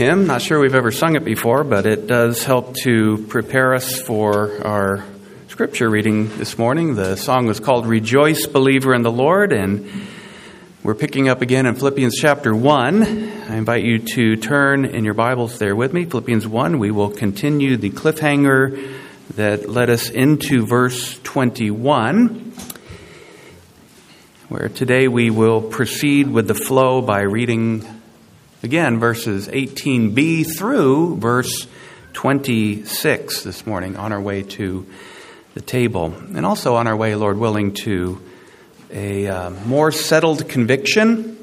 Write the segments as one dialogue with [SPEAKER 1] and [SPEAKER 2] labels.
[SPEAKER 1] hymn. Not sure we've ever sung it before, but it does help to prepare us for our scripture reading this morning. The song was called Rejoice, Believer in the Lord, and we're picking up again in Philippians chapter 1. I invite you to turn in your Bibles there with me. Philippians 1, we will continue the cliffhanger that led us into verse 21, where today we will proceed with the flow by reading again verses 18b through verse 26 this morning on our way to the table, and also on our way, Lord willing, to a more settled conviction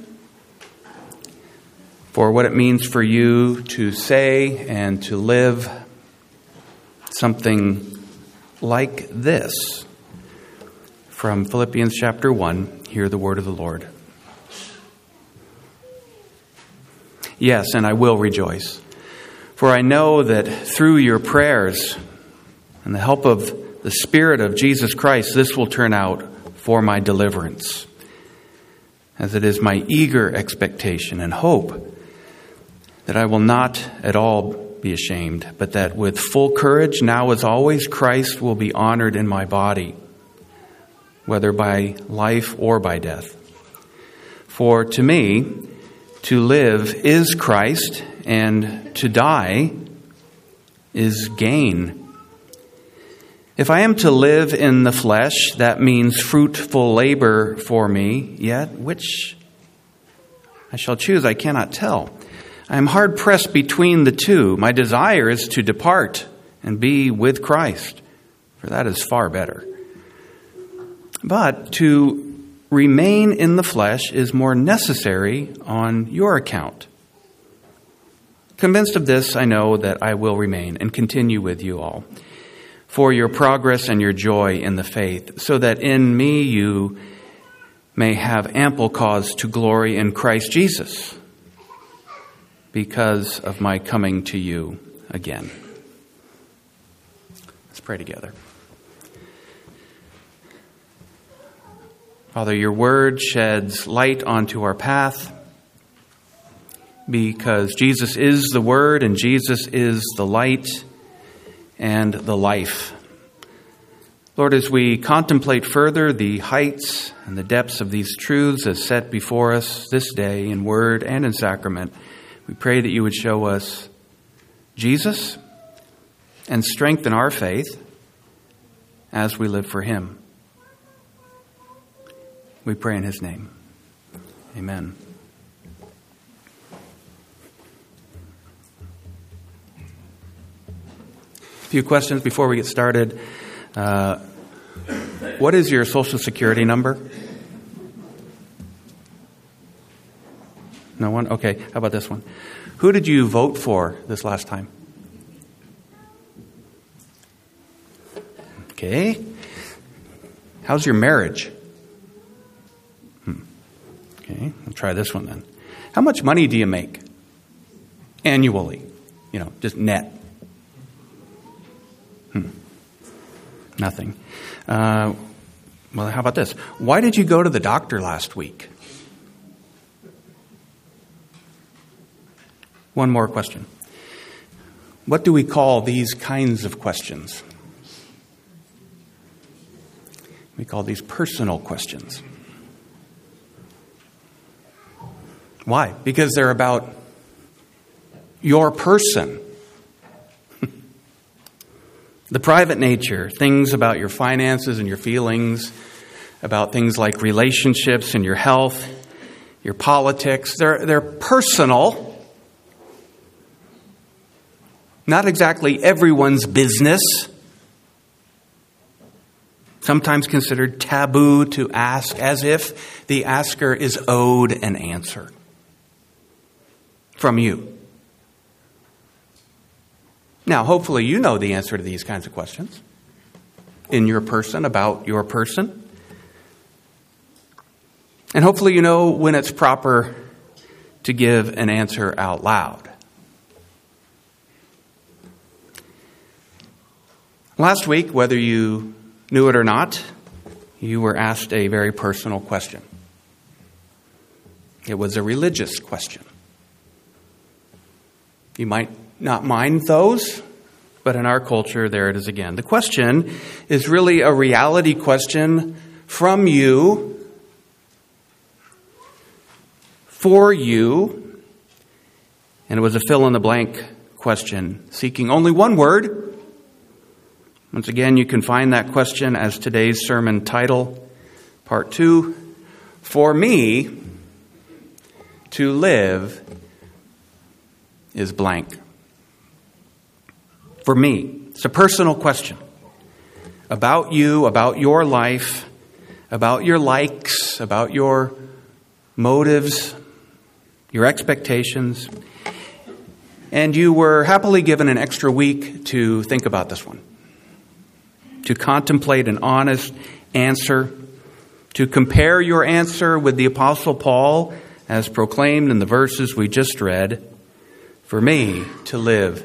[SPEAKER 1] for what it means for you to say and to live something like this. From Philippians chapter 1, hear the word of the Lord. Yes, and I will rejoice, for I know that through your prayers and the help of the Spirit of Jesus Christ, this will turn out for my deliverance, as it is my eager expectation and hope that I will not at all be ashamed, but that with full courage, now as always, Christ will be honored in my body, whether by life or by death. For to me, to live is Christ, and to die is gain. If I am to live in the flesh, that means fruitful labor for me, yet which I shall choose, I cannot tell. I am hard pressed between the two. My desire is to depart and be with Christ, for that is far better. But to remain in the flesh is more necessary on your account. Convinced of this, I know that I will remain and continue with you all for your progress and your joy in the faith, so that in me you may have ample cause to glory in Christ Jesus because of my coming to you again. Let's pray together. Father, your word sheds light onto our path because Jesus is the word and Jesus is the light and the life. Lord, as we contemplate further the heights and the depths of these truths as set before us this day in word and in sacrament, we pray that you would show us Jesus and strengthen our faith as we live for him. We pray in his name. Amen. A few questions before we get started. What is your Social Security number? No one? Okay, how about this one? Who did you vote for this last time? Okay. How's your marriage? Okay, I'll try this one then. How much money do you make annually? Just net. Nothing. Well, how about this? Why did you go to the doctor last week? One more question. What do we call these kinds of questions? We call these personal questions. Why? Because they're about your person. The private nature, things about your finances and your feelings, about things like relationships and your health, your politics, they're personal. Not exactly everyone's business. Sometimes considered taboo to ask, as if the asker is owed an answer from you. Now, hopefully you know the answer to these kinds of questions in your person, about your person. And hopefully you know when it's proper to give an answer out loud. Last week, whether you knew it or not, you were asked a very personal question. It was a religious question. You might not mind those, but in our culture, there it is again. The question is really a reality question from you, for you, and it was a fill-in-the-blank question, seeking only one word. Once again, you can find that question as today's sermon title, Part 2, For me to live is blank. For me. It's a personal question about you, about your life, about your likes, about your motives, your expectations. And you were happily given an extra week to think about this one, to contemplate an honest answer, to compare your answer with the Apostle Paul as proclaimed in the verses we just read. For me to live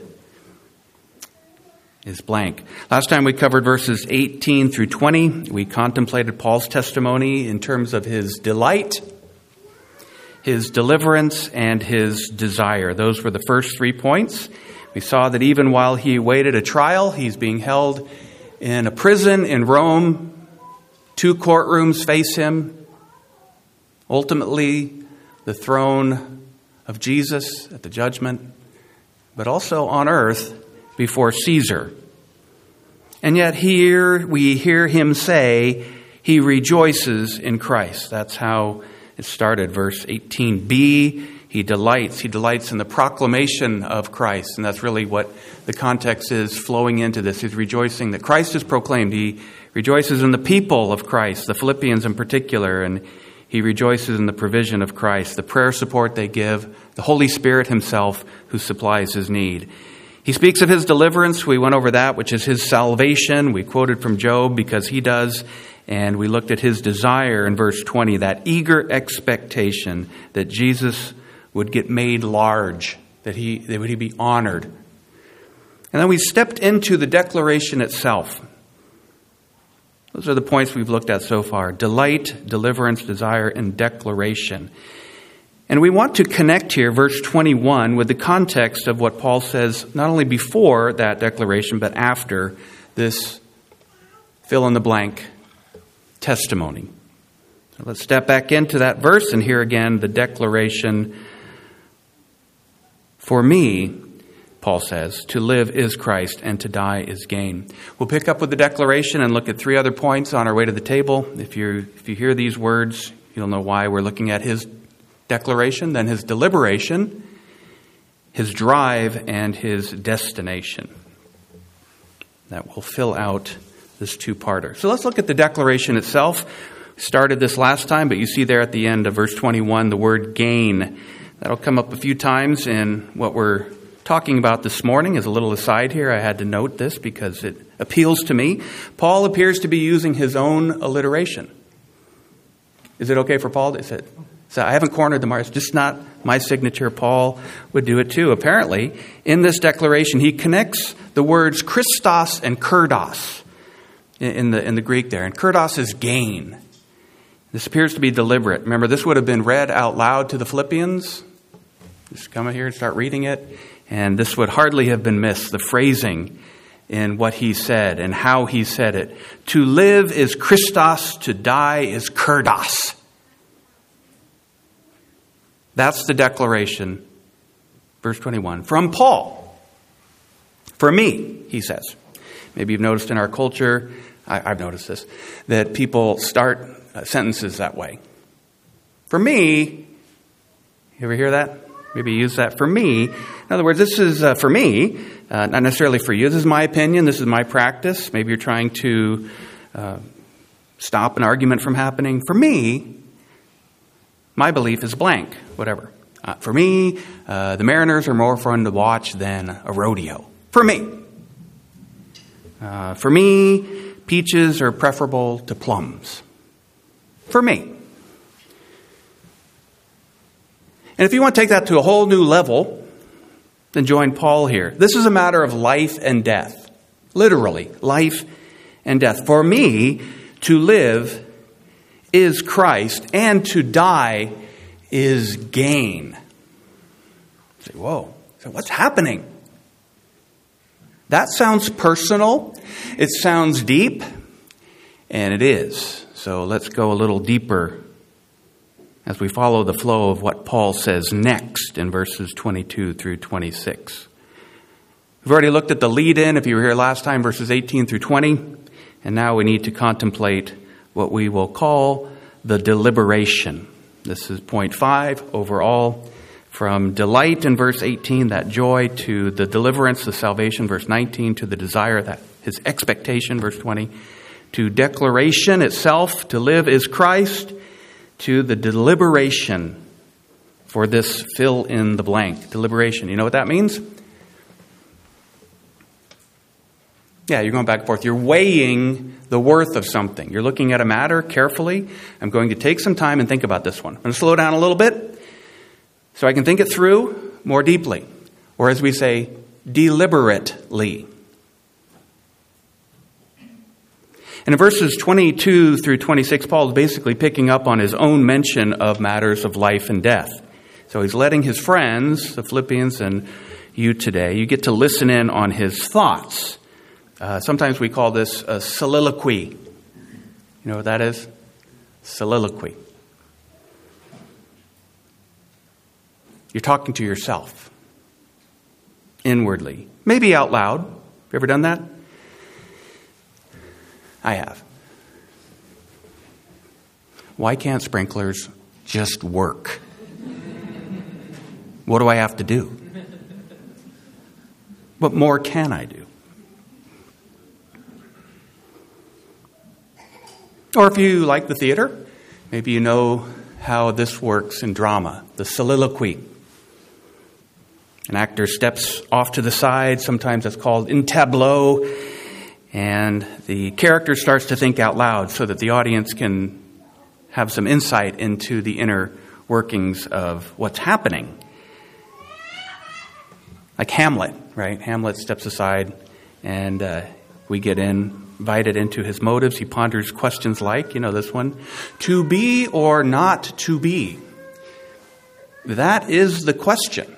[SPEAKER 1] is blank. Last time we covered verses 18 through 20. We contemplated Paul's testimony in terms of his delight, his deliverance, and his desire. Those were the first 3 points. We saw that even while he awaited a trial, he's being held in a prison in Rome. 2 courtrooms face him. Ultimately, the throne of Jesus at the judgment, but also on earth before Caesar. And yet here we hear him say he rejoices in Christ. That's how it started, verse 18b. He delights in the proclamation of Christ. And that's really what the context is flowing into this. He's rejoicing that Christ is proclaimed. He rejoices in the people of Christ, the Philippians in particular, and he rejoices in the provision of Christ, the prayer support they give, the Holy Spirit himself who supplies his need. He speaks of his deliverance. We went over that, which is his salvation. We quoted from Job because he does. And we looked at his desire in verse 20, that eager expectation that Jesus would get made large, that he would be honored. And then we stepped into the declaration itself. Those are the points we've looked at so far. Delight, deliverance, desire, and declaration. And we want to connect here, verse 21, with the context of what Paul says, not only before that declaration, but after this fill-in-the-blank testimony. So let's step back into that verse and hear again the declaration. For me, Paul says, to live is Christ and to die is gain. We'll pick up with the declaration and look at 3 other points on our way to the table. If you hear these words, you'll know why we're looking at his declaration, then his deliberation, his drive, and his destination. That will fill out this 2-parter. So let's look at the declaration itself. We started this last time, but you see there at the end of verse 21 the word gain. That'll come up a few times in what we're talking about this morning. As a little aside here, I had to note this because it appeals to me. Paul appears to be using his own alliteration. Is it okay for Paul to say, I haven't cornered the mark. It's just not my signature. Paul would do it too. Apparently, in this declaration, he connects the words Christos and kurdos in the Greek there. And kurdos is gain. This appears to be deliberate. Remember, this would have been read out loud to the Philippians. Just come in here and start reading it. And this would hardly have been missed, the phrasing in what he said and how he said it. To live is Christos, to die is kurdos. That's the declaration, verse 21, from Paul. For me, he says. Maybe you've noticed in our culture, I've noticed this, that people start sentences that way. For me, you ever hear that? Maybe use that for me. In other words, this is for me, not necessarily for you. This is my opinion. This is my practice. Maybe you're trying to stop an argument from happening. For me, my belief is blank, whatever. For me, the Mariners are more fun to watch than a rodeo. For me. For me, peaches are preferable to plums. For me. And if you want to take that to a whole new level, then join Paul here. This is a matter of life and death. Literally, life and death. For me, to live is Christ, and to die is gain. You say, whoa, So what's happening? That sounds personal. It sounds deep. And it is. So let's go a little deeper as we follow the flow of what Paul says next in verses 22 through 26. We've already looked at the lead-in, if you were here last time, verses 18 through 20. And now we need to contemplate what we will call the deliberation. This is point 5 overall. From delight in verse 18, that joy, to the deliverance, the salvation, verse 19, to the desire, that his expectation, verse 20, to declaration itself, to live is Christ, to the deliberation for this fill in the blank. Deliberation. You know what that means? Yeah, you're going back and forth. You're weighing the worth of something. You're looking at a matter carefully. I'm going to take some time and think about this one. I'm going to slow down a little bit so I can think it through more deeply. Or as we say, deliberately. And in verses 22 through 26, Paul is basically picking up on his own mention of matters of life and death. So he's letting his friends, the Philippians and you today, you get to listen in on his thoughts. Sometimes we call this a soliloquy. You know what that is? Soliloquy. You're talking to yourself inwardly, maybe out loud. Have you ever done that? I have. Why can't sprinklers just work? What do I have to do? What more can I do? Or if you like the theater, maybe you know how this works in drama, the soliloquy. An actor steps off to the side, sometimes that's called in tableau, and the character starts to think out loud so that the audience can have some insight into the inner workings of what's happening. Like Hamlet, right? Hamlet steps aside and we get invited into his motives. He ponders questions like, you know this one, to be or not to be? That is the question.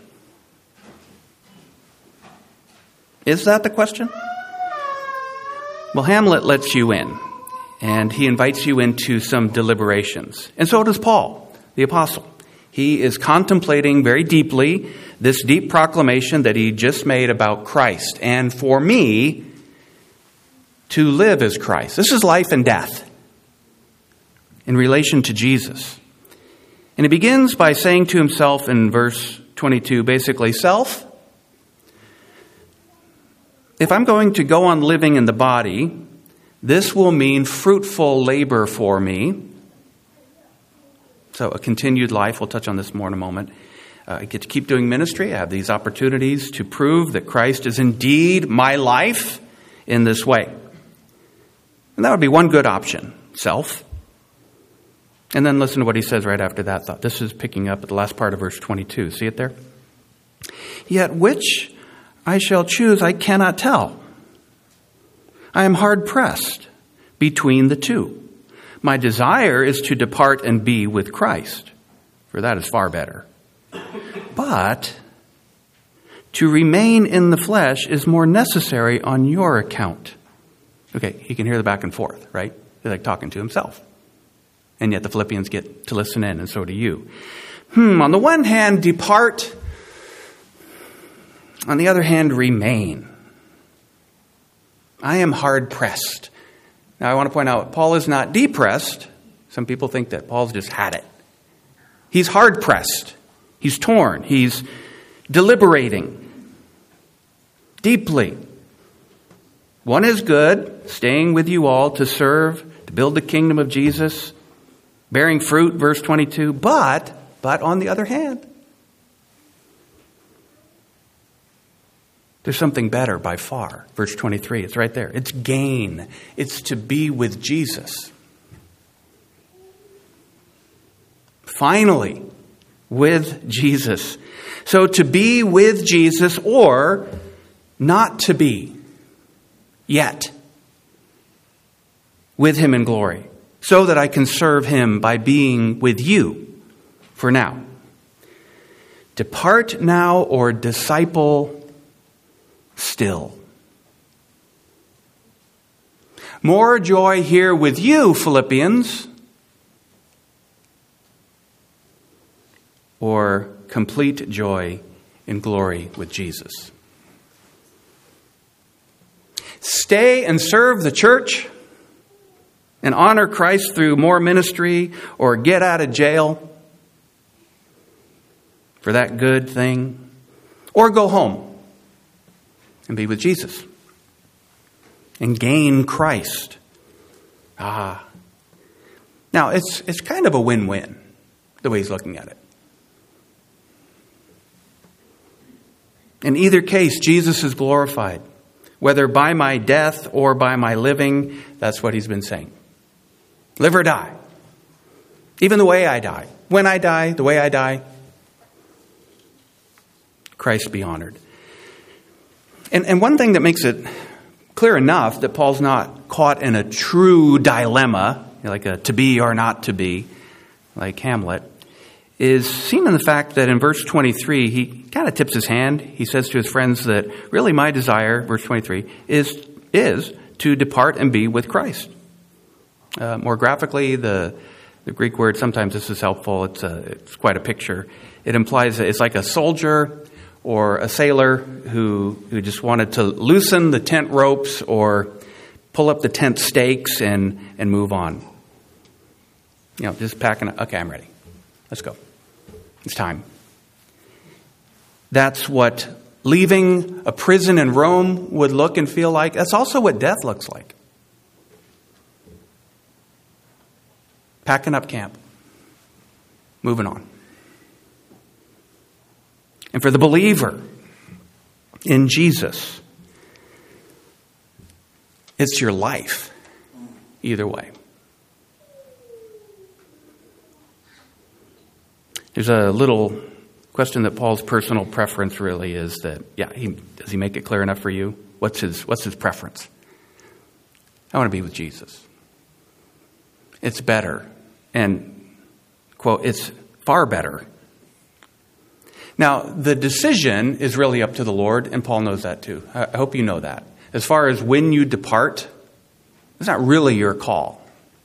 [SPEAKER 1] Is that the question? Well, Hamlet lets you in, and he invites you into some deliberations. And so does Paul, the apostle. He is contemplating very deeply this deep proclamation that he just made about Christ. And for me, to live is Christ. This is life and death in relation to Jesus. And he begins by saying to himself in verse 22, basically, self, if I'm going to go on living in the body, this will mean fruitful labor for me. So a continued life. We'll touch on this more in a moment. I get to keep doing ministry. I have these opportunities to prove that Christ is indeed my life in this way. And that would be one good option, self. And then listen to what he says right after that thought. This is picking up at the last part of verse 22. See it there? Yet which I shall choose, I cannot tell. I am hard pressed between the two. My desire is to depart and be with Christ, for that is far better. But to remain in the flesh is more necessary on your account. Okay, you can hear the back and forth, right? They're like talking to himself. And yet the Philippians get to listen in, and so do you. On the one hand, depart. On the other hand, remain. I am hard pressed. Now I want to point out, Paul is not depressed. Some people think that Paul's just had it. He's hard pressed. He's torn. He's deliberating deeply. One is good, staying with you all to serve, to build the kingdom of Jesus, bearing fruit, verse 22. But on the other hand, there's something better by far. Verse 23, it's right there. It's gain. It's to be with Jesus. Finally, with Jesus. So to be with Jesus or not to be yet with him in glory, so that I can serve him by being with you for now. Depart now or disciple still. More joy here with you, Philippians, or complete joy in glory with Jesus. Stay and serve the church and honor Christ through more ministry, or get out of jail for that good thing, or go home and be with Jesus and gain Christ. Now, it's kind of a win-win, the way he's looking at it. In either case, Jesus is glorified. Whether by my death or by my living, that's what he's been saying. Live or die. Even the way I die. When I die, the way I die, Christ be honored. And one thing that makes it clear enough that Paul's not caught in a true dilemma, like a to be or not to be, like Hamlet, is seen in the fact that in verse 23, he kind of tips his hand. He says to his friends that really my desire, verse 23, is to depart and be with Christ. More graphically, the Greek word, sometimes this is helpful. It's quite a picture. It implies that it's like a soldier or a sailor who just wanted to loosen the tent ropes or pull up the tent stakes and move on. Just packing up. Okay, I'm ready. Let's go. It's time. That's what leaving a prison in Rome would look and feel like. That's also what death looks like. Packing up camp. Moving on. And for the believer in Jesus, it's your life. Either way. There's a little question that Paul's personal preference really is that, does he make it clear enough for you? What's his preference? I want to be with Jesus. It's better. And, quote, it's far better. Now, the decision is really up to the Lord, and Paul knows that too. I hope you know that. As far as when you depart, it's not really your call.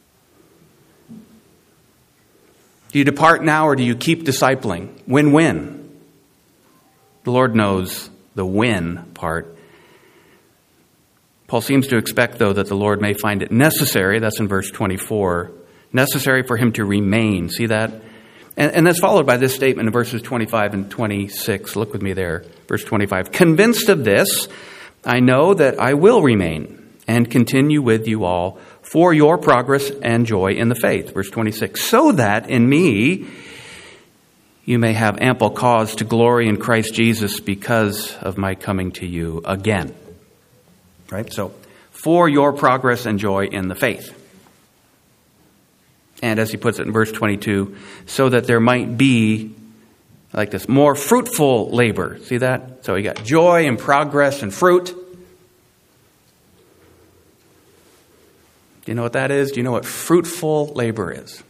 [SPEAKER 1] Do you depart now or do you keep discipling? Win-win. The Lord knows the win part. Paul seems to expect, though, that the Lord may find it necessary, that's in verse 24, necessary for him to remain. See that? And that's followed by this statement in verses 25 and 26. Look with me there. Verse 25. Convinced of this, I know that I will remain and continue with you all for your progress and joy in the faith. Verse 26, so that in me you may have ample cause to glory in Christ Jesus because of my coming to you again. Right? So, for your progress and joy in the faith. And as he puts it in verse 22, so that there might be, like this, more fruitful labor. See that? So you got joy and progress and fruit. Do you know what that is? Do you know what fruitful labor is?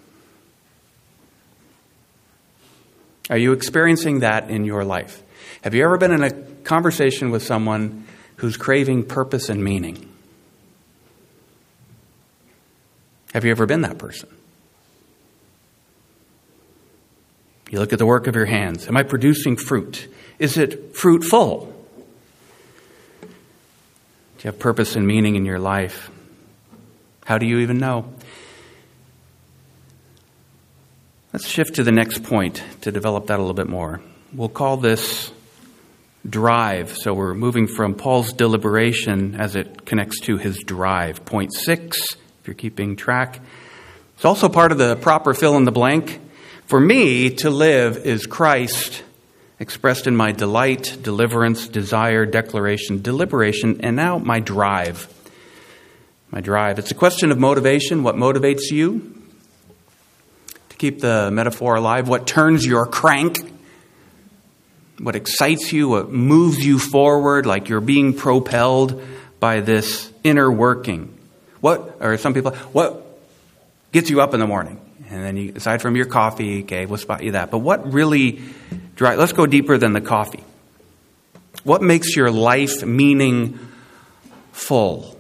[SPEAKER 1] Are you experiencing that in your life? Have you ever been in a conversation with someone who's craving purpose and meaning? Have you ever been that person? You look at the work of your hands. Am I producing fruit? Is it fruitful? Do you have purpose and meaning in your life? How do you even know? Let's shift to the next point to develop that a little bit more. We'll call this drive. So we're moving from Paul's deliberation as it connects to his drive. Point 6, if you're keeping track. It's also part of the proper fill in the blank. For me, to live is Christ expressed in my delight, deliverance, desire, declaration, deliberation, and now my drive. My drive. It's a question of motivation. What motivates you? To keep the metaphor alive. What turns your crank? What excites you? What moves you forward like you're being propelled by this inner working? What gets you up in the morning? And then you, aside from your coffee, okay, we'll spot you that. But what really Let's go deeper than the coffee. What makes your life meaningful?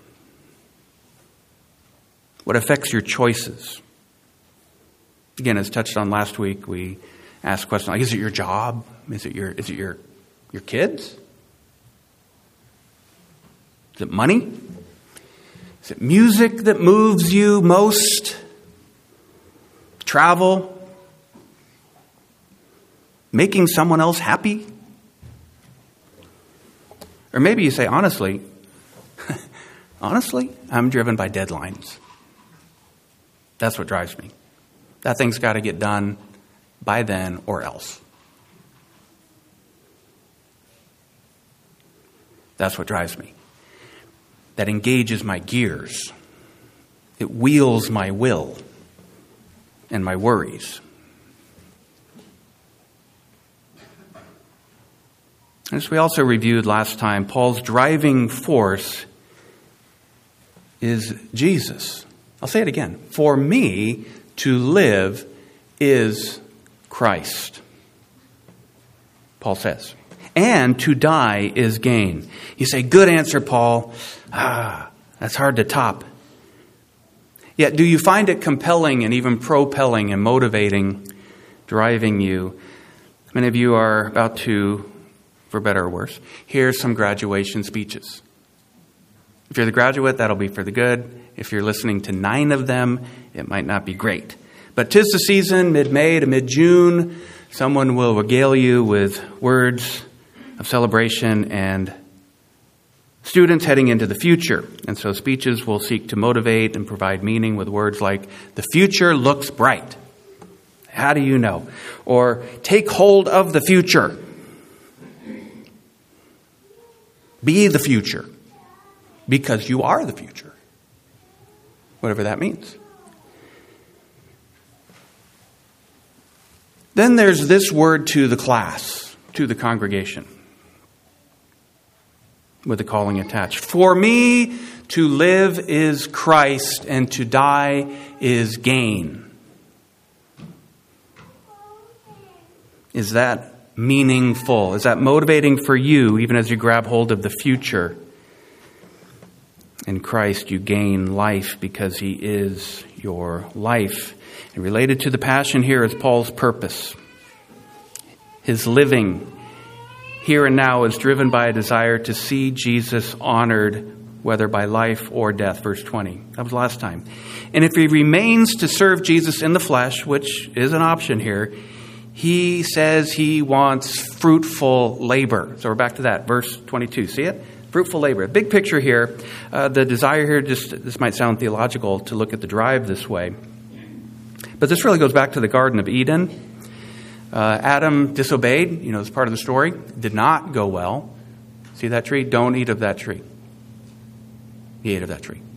[SPEAKER 1] What affects your choices? Again, as touched on last week, we asked questions like, is it your job? Is it your kids? Is it money? Is it music that moves you most? Travel? Making someone else happy? Or maybe you say, honestly, I'm driven by deadlines. That's what drives me. That thing's got to get done by then or else. That's what drives me. That engages my gears. It wheels my will and my worries. As we also reviewed last time, Paul's driving force is Jesus. I'll say it again. For me, to live is Christ, Paul says. And to die is gain. You say, good answer, Paul. That's hard to top. Yet, do you find it compelling and even propelling and motivating, driving you? Many of you are about to, for better or worse, hear some graduation speeches. If you're the graduate, that'll be for the good. If you're listening to 9 of them, it might not be great. But 'tis the season, mid-May to mid-June, someone will regale you with words of celebration and students heading into the future. And so speeches will seek to motivate and provide meaning with words like, the future looks bright. How do you know? Or, take hold of the future. Be the future. Because you are the future. Whatever that means. Then there's this word to the class, to the congregation, with the calling attached. For me, to live is Christ, and to die is gain. Is that meaningful? Is that motivating for you, even as you grab hold of the future? In Christ, you gain life because He is your life. And related to the passion here is Paul's purpose. His living here and now is driven by a desire to see Jesus honored, whether by life or death. Verse 20. That was last time. And if he remains to serve Jesus in the flesh, which is an option here, he says he wants fruitful labor. So we're back to that. Verse 22. See it? Fruitful labor. Big picture here. The desire here, this might sound theological to look at the drive this way. But this really goes back to the Garden of Eden. Adam disobeyed, it's part of the story. Did not go well. See that tree? Don't eat of that tree. He ate of that tree.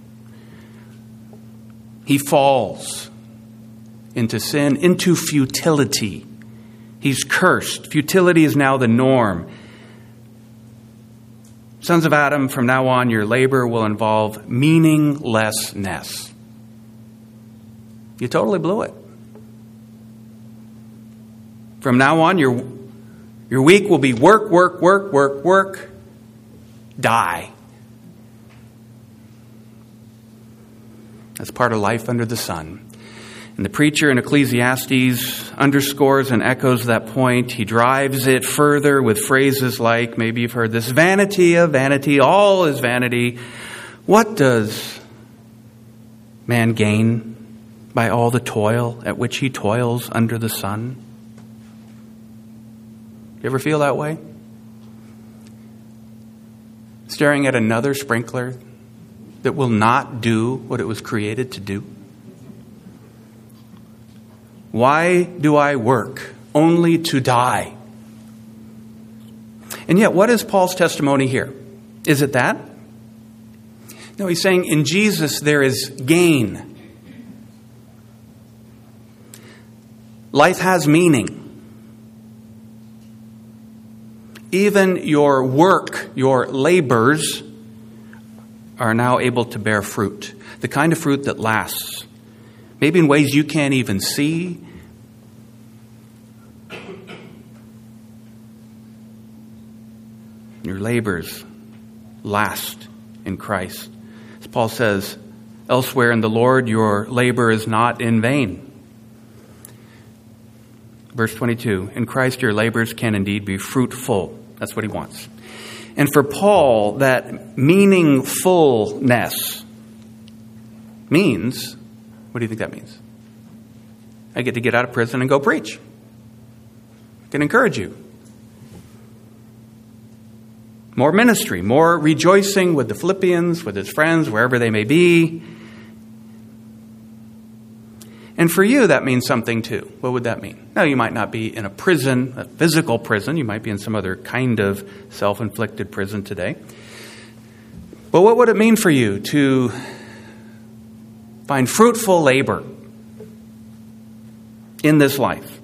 [SPEAKER 1] He falls into sin, into futility. He's cursed. Futility is now the norm. Sons of Adam, from now on, your labor will involve meaninglessness. You totally blew it. From now on, your week will be work, work, work, work, work, die. That's part of life under the sun. And the preacher in Ecclesiastes underscores and echoes that point. He drives it further with phrases like, maybe you've heard this, vanity of vanity, all is vanity. What does man gain by all the toil at which he toils under the sun? You ever feel that way? Staring at another sprinkler that will not do what it was created to do? Why do I work only to die? And yet, what is Paul's testimony here? Is it that? No, he's saying in Jesus there is gain. Life has meaning. Even your work, your labors, are now able to bear fruit. The kind of fruit that lasts. Maybe in ways you can't even see. your labors last in Christ. As Paul says elsewhere in the Lord, your labor is not in vain. Verse 22, in Christ your labors can indeed be fruitful. That's what he wants. And for Paul, that meaningfulness means, what do you think that means? I get to get out of prison and go preach. I can encourage you. More ministry, more rejoicing with the Philippians, with his friends, wherever they may be. And for you, that means something too. What would that mean? Now, you might not be in a prison, a physical prison. You might be in some other kind of self-inflicted prison today. But what would it mean for you to find fruitful labor in this life?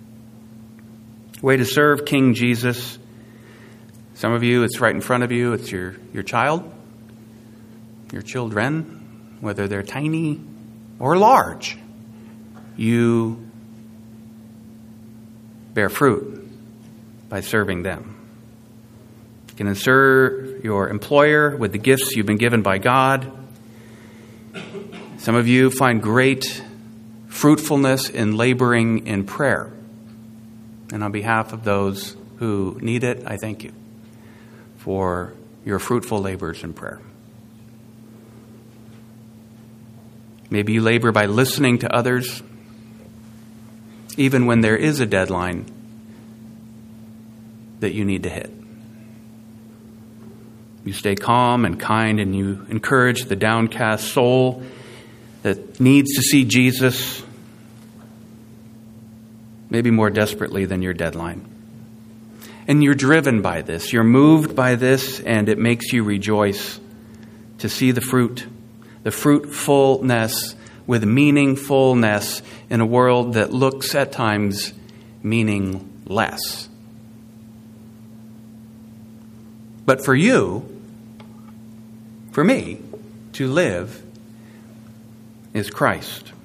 [SPEAKER 1] A way to serve King Jesus. Some of you, it's right in front of you. It's your child, your children, whether they're tiny or large. You bear fruit by serving them. You can serve your employer with the gifts you've been given by God. Some of you find great fruitfulness in laboring in prayer. And on behalf of those who need it, I thank you for your fruitful labors in prayer. Maybe you labor by listening to others, even when there is a deadline that you need to hit. You stay calm and kind, and you encourage the downcast soul that needs to see Jesus, maybe more desperately than your deadline. And you're driven by this. You're moved by this, and it makes you rejoice to see the fruit, the fruitfulness with meaningfulness in a world that looks at times meaningless. But for you, for me, to live is Christ.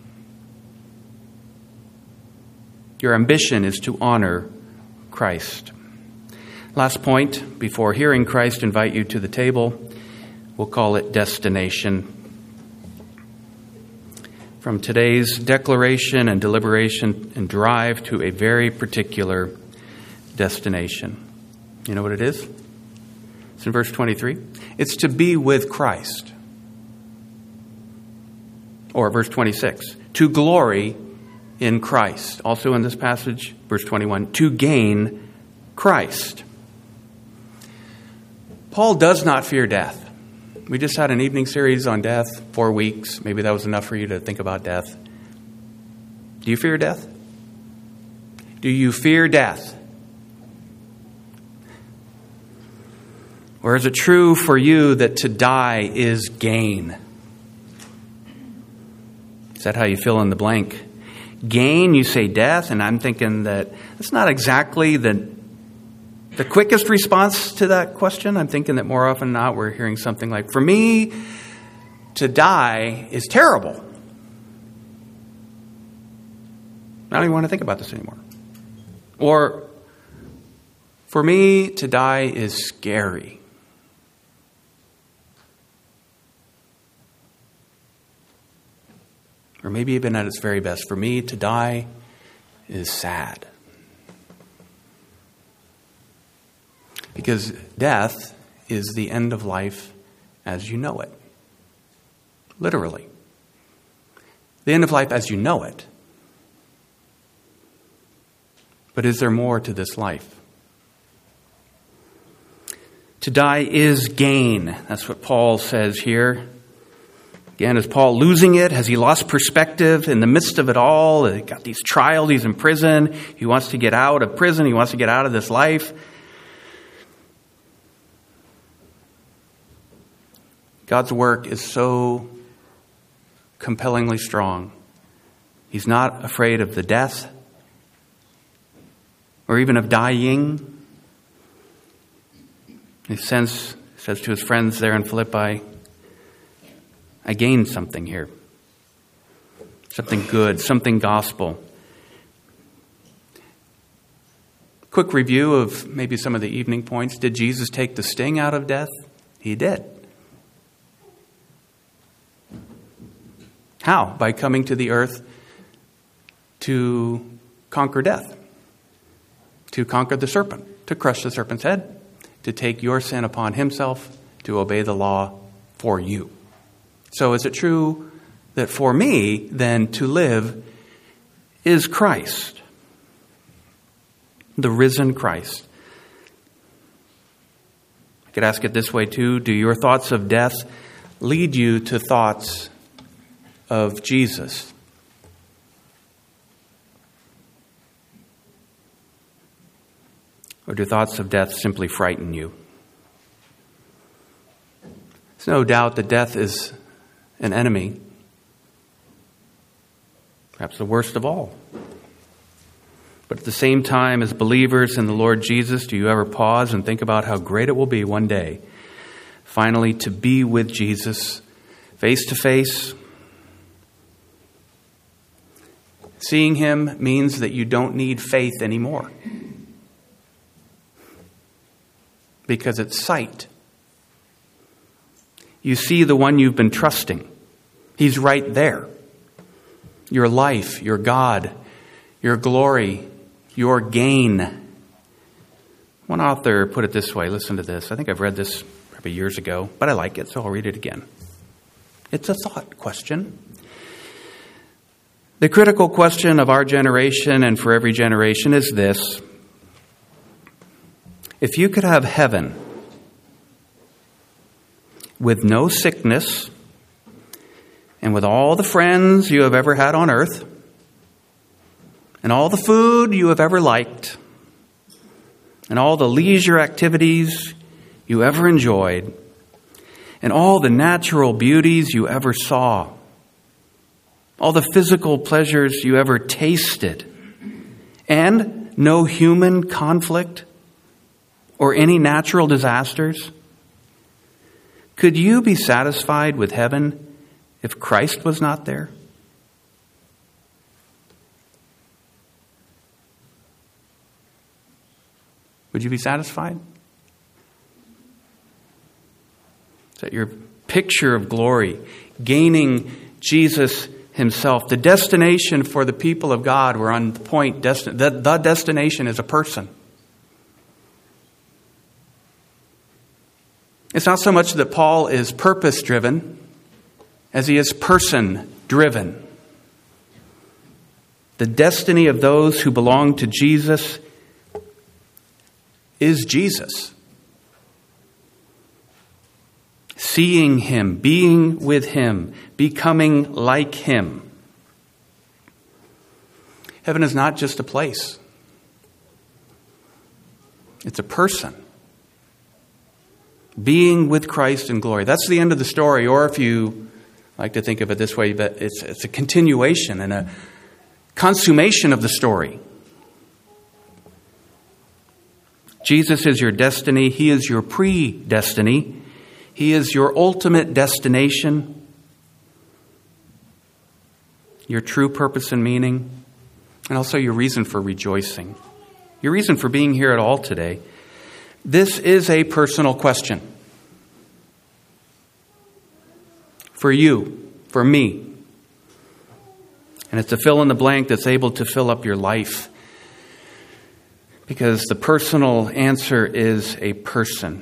[SPEAKER 1] Your ambition is to honor Christ. Last point, before hearing Christ invite you to the table, we'll call it destination. From today's declaration and deliberation and drive to a very particular destination. You know what it is? It's in verse 23. It's to be with Christ. Or verse 26, to glory in Christ. Also in this passage, verse 21, to gain Christ. Paul does not fear death. We just had an evening series on death, 4 weeks. Maybe that was enough for you to think about death. Do you fear death? Do you fear death? Or is it true for you that to die is gain? Is that how you fill in the blank? Gain, you say death, and I'm thinking that it's not exactly the quickest response to that question. I'm thinking that more often than not, we're hearing something like, for me, to die is terrible. I don't even want to think about this anymore. Or, for me, to die is scary. Or maybe even at its very best, for me, to die is sad. Because death is the end of life as you know it. Literally. The end of life as you know it. But is there more to this life? To die is gain. That's what Paul says here. Again, is Paul losing it? Has he lost perspective in the midst of it all? He got these trials, he's in prison. He wants to get out of prison. He wants to get out of this life. God's work is so compellingly strong. He's not afraid of the death or even of dying. He says to his friends there in Philippi, I gained something here. Something good, something gospel. Quick review of maybe some of the evening points. Did Jesus take the sting out of death? He did. How? By coming to the earth to conquer death, to conquer the serpent, to crush the serpent's head, to take your sin upon himself, to obey the law for you. So is it true that for me, then, to live is Christ? The risen Christ. I could ask it this way too. Do your thoughts of death lead you to thoughts of Jesus? Or do thoughts of death simply frighten you? There's no doubt that death is an enemy, perhaps the worst of all. But at the same time, as believers in the Lord Jesus, do you ever pause and think about how great it will be one day, finally, to be with Jesus face to face? Seeing him means that you don't need faith anymore, because it's sight. You see the one you've been trusting. He's right there. Your life, your God, your glory, your gain. One author put it this way. Listen to this. I think I've read this probably years ago, but I like it, so I'll read it again. It's a thought question. The critical question of our generation and for every generation is this: if you could have heaven with no sickness and with all the friends you have ever had on earth and all the food you have ever liked and all the leisure activities you ever enjoyed and all the natural beauties you ever saw, all the physical pleasures you ever tasted, and no human conflict or any natural disasters, could you be satisfied with heaven if Christ was not there? Would you be satisfied? Is that your picture of glory? Gaining Jesus himself. The destination for the people of God, we're on the point, the destination is a person. It's not so much that Paul is purpose-driven as he is person-driven. The destiny of those who belong to Jesus is Jesus. Seeing him, being with him, becoming like him. Heaven is not just a place. It's a person. Being with Christ in glory. That's the end of the story. Or if you like to think of it this way, that it's a continuation and a consummation of the story. Jesus is your destiny. He is your predestiny. He is your ultimate destination, your true purpose and meaning, and also your reason for rejoicing, your reason for being here at all today. This is a personal question. For you, for me. And it's a fill in the blank that's able to fill up your life. Because the personal answer is a person.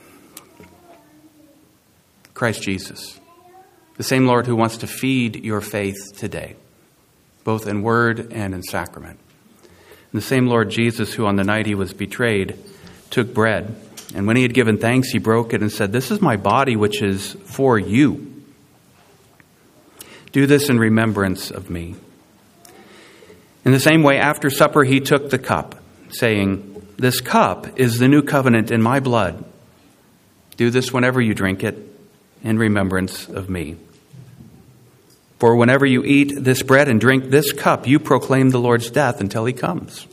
[SPEAKER 1] Christ Jesus. The same Lord who wants to feed your faith today, both in word and in sacrament. And the same Lord Jesus who on the night he was betrayed took bread, and when he had given thanks, he broke it and said, "This is my body which is for you. Do this in remembrance of me." In the same way, after supper, he took the cup, saying, "This cup is the new covenant in my blood. Do this whenever you drink it in remembrance of me. For whenever you eat this bread and drink this cup, you proclaim the Lord's death until he comes."